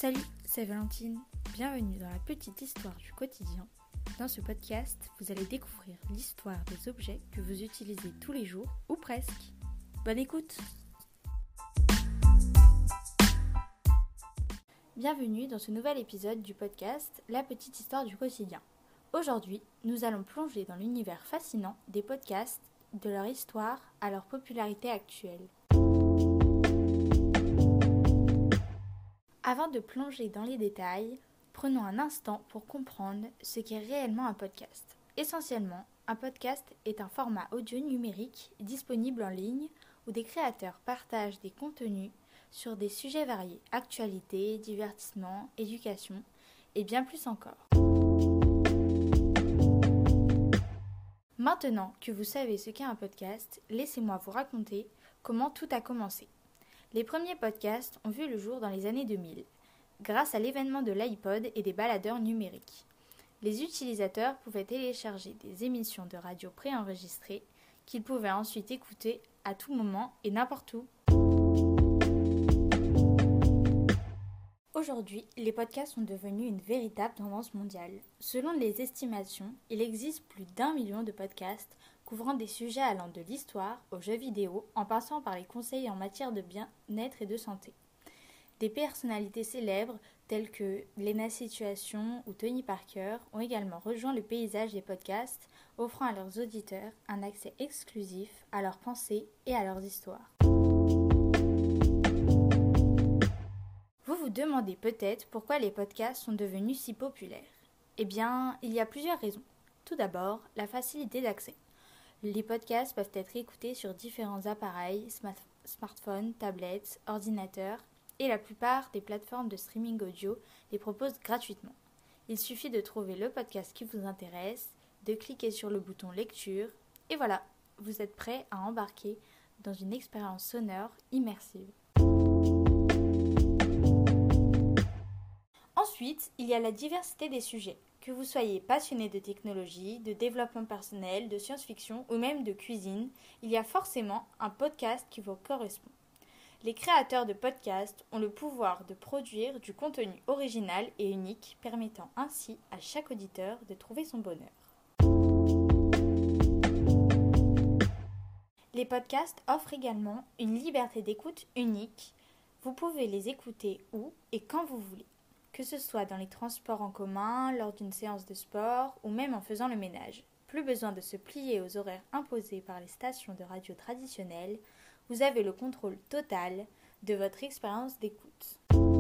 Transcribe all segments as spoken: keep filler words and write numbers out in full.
Salut, c'est Valentine. Bienvenue dans la petite histoire du quotidien. Dans ce podcast, vous allez découvrir l'histoire des objets que vous utilisez tous les jours, ou presque. Bonne écoute! Bienvenue dans ce nouvel épisode du podcast La petite histoire du quotidien. Aujourd'hui, nous allons plonger dans l'univers fascinant des podcasts, de leur histoire à leur popularité actuelle. Avant de plonger dans les détails, prenons un instant pour comprendre ce qu'est réellement un podcast. Essentiellement, un podcast est un format audio numérique disponible en ligne où des créateurs partagent des contenus sur des sujets variés, actualité, divertissement, éducation et bien plus encore. Maintenant que vous savez ce qu'est un podcast, laissez-moi vous raconter comment tout a commencé. Les premiers podcasts ont vu le jour dans les années deux mille, grâce à l'événement de l'iPod et des baladeurs numériques. Les utilisateurs pouvaient télécharger des émissions de radio préenregistrées qu'ils pouvaient ensuite écouter à tout moment et n'importe où. Aujourd'hui, les podcasts sont devenus une véritable tendance mondiale. Selon les estimations, il existe plus d'un million de podcasts couvrant des sujets allant de l'histoire aux jeux vidéo, en passant par les conseils en matière de bien-être et de santé. Des personnalités célèbres telles que Lena Situation ou Tony Parker ont également rejoint le paysage des podcasts, offrant à leurs auditeurs un accès exclusif à leurs pensées et à leurs histoires. Vous vous demandez peut-être pourquoi les podcasts sont devenus si populaires. Eh bien, il y a plusieurs raisons. Tout d'abord, la facilité d'accès. Les podcasts peuvent être écoutés sur différents appareils, smart- smartphones, tablettes, ordinateurs, et la plupart des plateformes de streaming audio les proposent gratuitement. Il suffit de trouver le podcast qui vous intéresse, de cliquer sur le bouton lecture, et voilà, vous êtes prêt à embarquer dans une expérience sonore immersive. Ensuite, il y a la diversité des sujets. Que vous soyez passionné de technologie, de développement personnel, de science-fiction ou même de cuisine, il y a forcément un podcast qui vous correspond. Les créateurs de podcasts ont le pouvoir de produire du contenu original et unique, permettant ainsi à chaque auditeur de trouver son bonheur. Les podcasts offrent également une liberté d'écoute unique. Vous pouvez les écouter où et quand vous voulez. Que ce soit dans les transports en commun, lors d'une séance de sport ou même en faisant le ménage. Plus besoin de se plier aux horaires imposés par les stations de radio traditionnelles, vous avez le contrôle total de votre expérience d'écoute.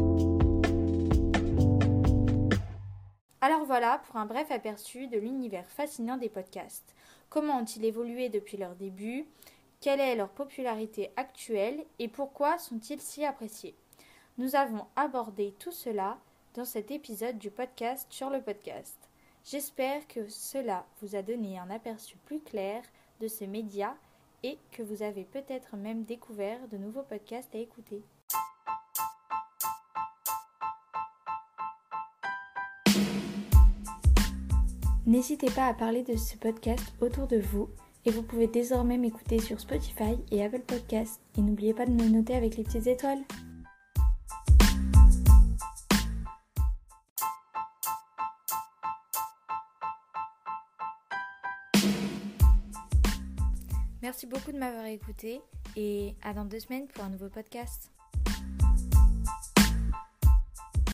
Alors voilà pour un bref aperçu de l'univers fascinant des podcasts. Comment ont-ils évolué depuis leur début? Quelle est leur popularité actuelle et pourquoi sont-ils si appréciés? Nous avons abordé tout cela dans cet épisode du podcast sur le podcast. J'espère que cela vous a donné un aperçu plus clair de ce média et que vous avez peut-être même découvert de nouveaux podcasts à écouter. N'hésitez pas à parler de ce podcast autour de vous et vous pouvez désormais m'écouter sur Spotify et Apple Podcasts. Et n'oubliez pas de me noter avec les petites étoiles. Merci beaucoup de m'avoir écouté et à dans deux semaines pour un nouveau podcast.